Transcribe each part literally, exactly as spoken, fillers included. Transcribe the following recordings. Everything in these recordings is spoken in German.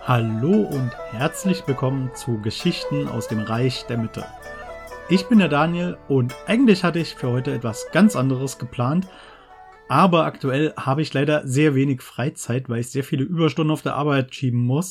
Hallo und herzlich willkommen zu Geschichten aus dem Reich der Mitte. Ich bin der Daniel und eigentlich hatte ich für heute etwas ganz anderes geplant, aber aktuell habe ich leider sehr wenig Freizeit, weil ich sehr viele Überstunden auf der Arbeit schieben muss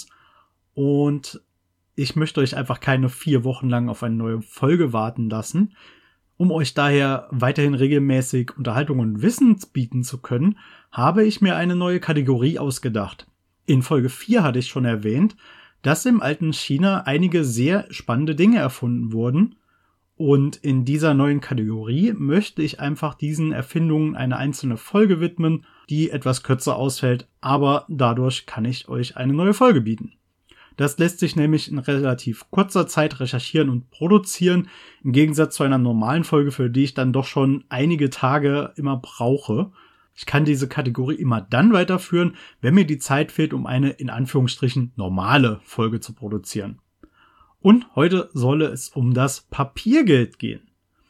und ich möchte euch einfach keine vier Wochen lang auf eine neue Folge warten lassen. Um euch daher weiterhin regelmäßig Unterhaltung und Wissen bieten zu können, habe ich mir eine neue Kategorie ausgedacht. In Folge vier hatte ich schon erwähnt, dass im alten China einige sehr spannende Dinge erfunden wurden. Und in dieser neuen Kategorie möchte ich einfach diesen Erfindungen eine einzelne Folge widmen, die etwas kürzer ausfällt, aber dadurch kann ich euch eine neue Folge bieten. Das lässt sich nämlich in relativ kurzer Zeit recherchieren und produzieren, im Gegensatz zu einer normalen Folge, für die ich dann doch schon einige Tage immer brauche. Ich kann diese Kategorie immer dann weiterführen, wenn mir die Zeit fehlt, um eine in Anführungsstrichen normale Folge zu produzieren. Und heute soll es um das Papiergeld gehen.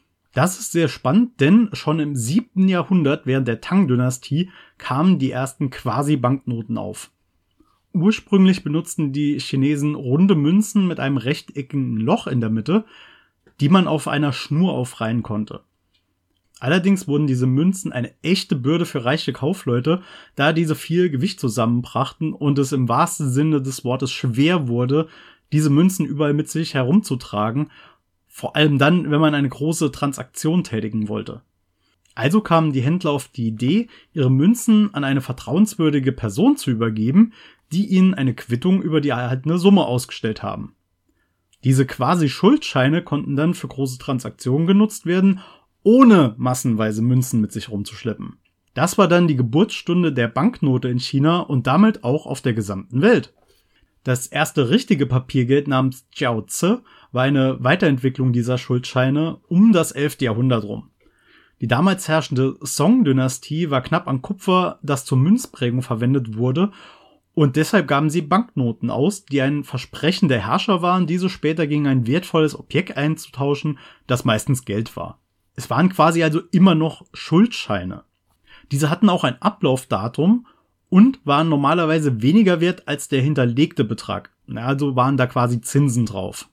Das ist sehr spannend, denn schon im siebten Jahrhundert während der Tang-Dynastie kamen die ersten Quasi-Banknoten auf. Ursprünglich benutzten die Chinesen runde Münzen mit einem rechteckigen Loch in der Mitte, die man auf einer Schnur aufreihen konnte. Allerdings wurden diese Münzen eine echte Bürde für reiche Kaufleute, da diese viel Gewicht zusammenbrachten und es im wahrsten Sinne des Wortes schwer wurde, diese Münzen überall mit sich herumzutragen, vor allem dann, wenn man eine große Transaktion tätigen wollte. Also kamen die Händler auf die Idee, ihre Münzen an eine vertrauenswürdige Person zu übergeben, die ihnen eine Quittung über die erhaltene Summe ausgestellt haben. Diese Quasi-Schuldscheine konnten dann für große Transaktionen genutzt werden, ohne massenweise Münzen mit sich rumzuschleppen. Das war dann die Geburtsstunde der Banknote in China und damit auch auf der gesamten Welt. Das erste richtige Papiergeld namens Jiaozi war eine Weiterentwicklung dieser Schuldscheine um das elfte Jahrhundert rum. Die damals herrschende Song-Dynastie war knapp an Kupfer, das zur Münzprägung verwendet wurde, und deshalb gaben sie Banknoten aus, die ein Versprechen der Herrscher waren, diese später gegen ein wertvolles Objekt einzutauschen, das meistens Geld war. Es waren quasi also immer noch Schuldscheine. Diese hatten auch ein Ablaufdatum und waren normalerweise weniger wert als der hinterlegte Betrag. Also waren da quasi Zinsen drauf.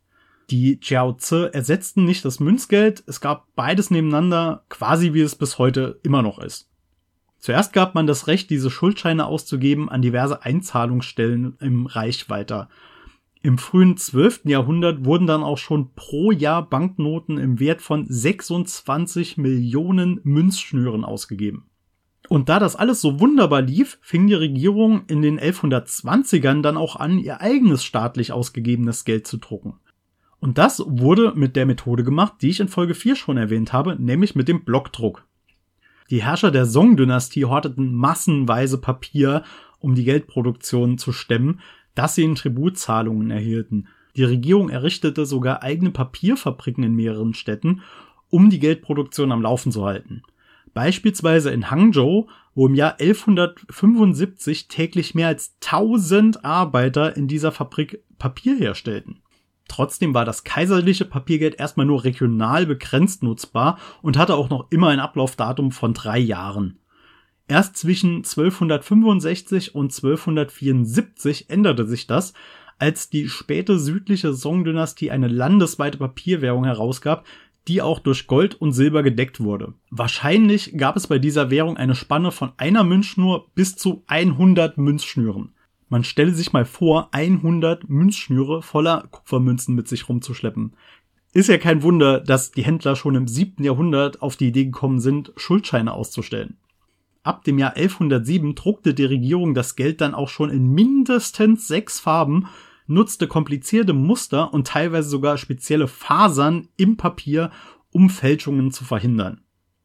Die Jiaozi ersetzten nicht das Münzgeld, es gab beides nebeneinander, quasi wie es bis heute immer noch ist. Zuerst gab man das Recht, diese Schuldscheine auszugeben, an diverse Einzahlungsstellen im Reich weiter. Im frühen zwölften Jahrhundert wurden dann auch schon pro Jahr Banknoten im Wert von sechsundzwanzig Millionen Münzschnüren ausgegeben. Und da das alles so wunderbar lief, fing die Regierung in den elfhundertzwanzigern dann auch an, ihr eigenes staatlich ausgegebenes Geld zu drucken. Und das wurde mit der Methode gemacht, die ich in Folge vier schon erwähnt habe, nämlich mit dem Blockdruck. Die Herrscher der Song-Dynastie horteten massenweise Papier, um die Geldproduktion zu stemmen, das sie in Tributzahlungen erhielten. Die Regierung errichtete sogar eigene Papierfabriken in mehreren Städten, um die Geldproduktion am Laufen zu halten. Beispielsweise in Hangzhou, wo im Jahr elfhundertfünfundsiebzig täglich mehr als tausend Arbeiter in dieser Fabrik Papier herstellten. Trotzdem war das kaiserliche Papiergeld erstmal nur regional begrenzt nutzbar und hatte auch noch immer ein Ablaufdatum von drei Jahren. Erst zwischen zwölfhundertfünfundsechzig und zwölfhundertvierundsiebzig änderte sich das, als die späte südliche Song-Dynastie eine landesweite Papierwährung herausgab, die auch durch Gold und Silber gedeckt wurde. Wahrscheinlich gab es bei dieser Währung eine Spanne von einer Münzschnur bis zu hundert Münzschnüren. Man stelle sich mal vor, hundert Münzschnüre voller Kupfermünzen mit sich rumzuschleppen. Ist ja kein Wunder, dass die Händler schon im siebten Jahrhundert auf die Idee gekommen sind, Schuldscheine auszustellen. Ab dem Jahr elfhundertsieben druckte die Regierung das Geld dann auch schon in mindestens sechs Farben, nutzte komplizierte Muster und teilweise sogar spezielle Fasern im Papier, um Fälschungen zu verhindern.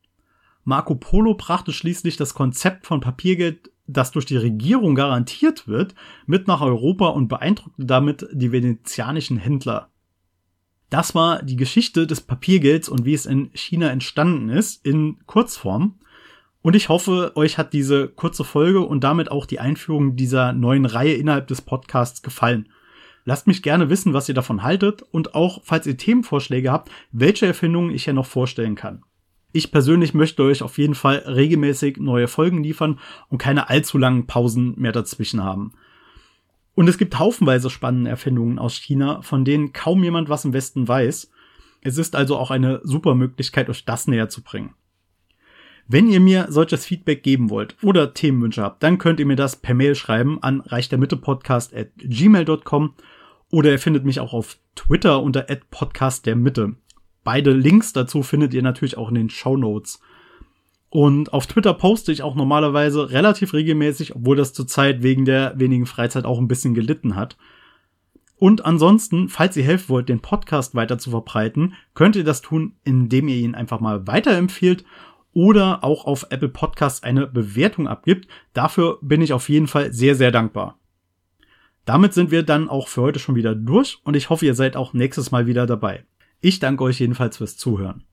Marco Polo brachte schließlich das Konzept von Papiergeld, das durch die Regierung garantiert wird, mit nach Europa und beeindruckte damit die venezianischen Händler. Das war die Geschichte des Papiergelds und wie es in China entstanden ist, in Kurzform. Und ich hoffe, euch hat diese kurze Folge und damit auch die Einführung dieser neuen Reihe innerhalb des Podcasts gefallen. Lasst mich gerne wissen, was ihr davon haltet und auch, falls ihr Themenvorschläge habt, welche Erfindungen ich ja noch vorstellen kann. Ich persönlich möchte euch auf jeden Fall regelmäßig neue Folgen liefern und keine allzu langen Pausen mehr dazwischen haben. Und es gibt haufenweise spannende Erfindungen aus China, von denen kaum jemand was im Westen weiß. Es ist also auch eine super Möglichkeit, euch das näher zu bringen. Wenn ihr mir solches Feedback geben wollt oder Themenwünsche habt, dann könnt ihr mir das per Mail schreiben an reichdermittepodcast at gmail dot com oder ihr findet mich auch auf Twitter unter at podcastdermitte. Beide Links dazu findet ihr natürlich auch in den Shownotes. Und auf Twitter poste ich auch normalerweise relativ regelmäßig, obwohl das zurzeit wegen der wenigen Freizeit auch ein bisschen gelitten hat. Und ansonsten, falls ihr helfen wollt, den Podcast weiter zu verbreiten, könnt ihr das tun, indem ihr ihn einfach mal weiterempfehlt oder auch auf Apple Podcasts eine Bewertung abgibt. Dafür bin ich auf jeden Fall sehr, sehr dankbar. Damit sind wir dann auch für heute schon wieder durch und ich hoffe, ihr seid auch nächstes Mal wieder dabei. Ich danke euch jedenfalls fürs Zuhören.